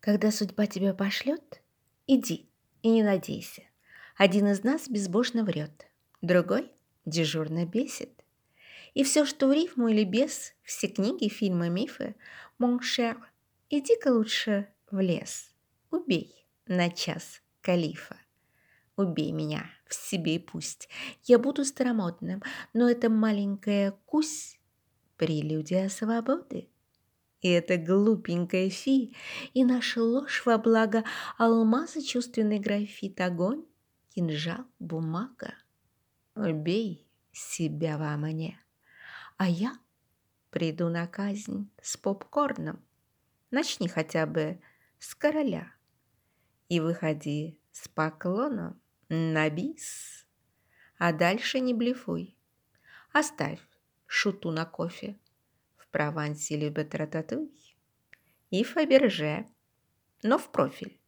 Когда судьба тебя пошлет, иди и не надейся. Один из нас безбожно врет, другой дежурно бесит. И все, что в рифму или без, все книги, фильмы, мифы, Моншер, иди-ка лучше в лес, убей на час калифа. Убей меня в себе и пусть я буду старомодным, но эта маленькая кусь — прелюдия свободы. И эта глупенькая фи, и наша ложь во благо алмаза чувственный графит, огонь, кинжал, бумага. Убей себя во мне, а я приду на казнь с попкорном. Начни хотя бы с короля и выходи с поклоном на бис. А дальше не блефуй, оставь шуту на кофе. В Провансе любят рататуй и Фаберже, но в профиль.